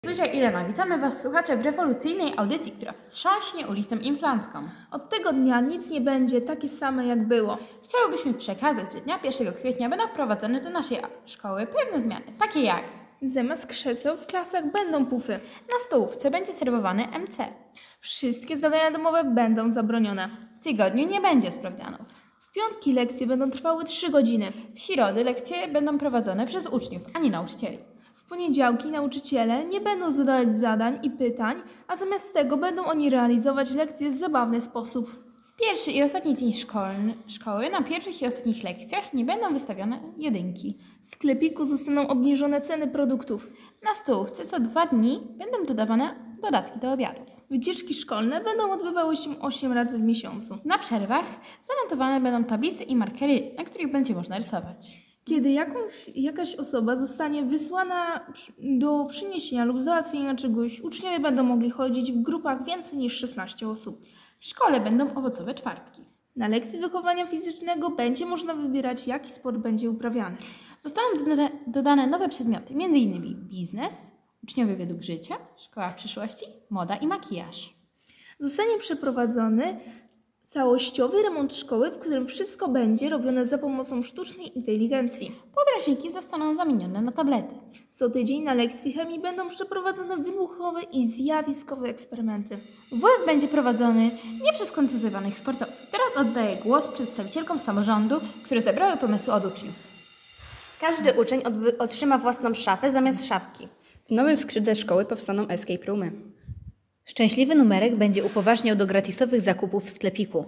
Zuzia i Lena, witamy Was, słuchacze, w rewolucyjnej audycji, która wstrząśnie ulicą Inflancką. Od tego dnia nic nie będzie takie same jak było. Chciałybyśmy przekazać, że dnia 1 kwietnia będą wprowadzone do naszej szkoły pewne zmiany, takie jak Zamiast krzeseł w klasach będą pufy. na stołówce będzie serwowany MC. Wszystkie zadania domowe będą zabronione. W tygodniu nie będzie sprawdzianów. W piątki lekcje będą trwały 3 godziny. W środy lekcje będą prowadzone przez uczniów, a nie nauczycieli. W poniedziałki nauczyciele nie będą zadawać zadań i pytań, a zamiast tego będą oni realizować lekcje w zabawny sposób. W pierwszy i ostatni dzień szkoły na pierwszych i ostatnich lekcjach nie będą wystawione jedynki. W sklepiku zostaną obniżone ceny produktów. Na stołówce co 2 dni będą dodawane dodatki do obiadów. Wycieczki szkolne będą odbywały się 8 razy w miesiącu. Na przerwach zamontowane będą tablice i markery, na których będzie można rysować. Kiedy jakaś osoba zostanie wysłana do przyniesienia lub załatwienia czegoś, uczniowie będą mogli chodzić w grupach więcej niż 16 osób. W szkole będą owocowe czwartki. Na lekcji wychowania fizycznego będzie można wybierać, jaki sport będzie uprawiany. Zostaną dodane nowe przedmioty, m.in. biznes, uczniowie według życia, szkoła przyszłości, moda i makijaż. Zostanie przeprowadzony całościowy remont szkoły, w którym wszystko będzie robione za pomocą sztucznej inteligencji. Podręczniki zostaną zamienione na tablety. Co tydzień na lekcji chemii będą przeprowadzone wybuchowe i zjawiskowe eksperymenty. WF będzie prowadzony nie przez kontuzjowanych sportowców. Teraz oddaję głos przedstawicielkom samorządu, które zebrały pomysły od uczniów. Każdy uczeń otrzyma własną szafę zamiast szafki. W nowym skrzydle szkoły powstaną escape roomy. Szczęśliwy numerek będzie upoważniał do gratisowych zakupów w sklepiku.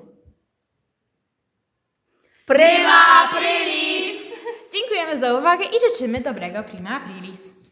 Prima Aprilis! Dziękujemy za uwagę i życzymy dobrego Prima Aprilis.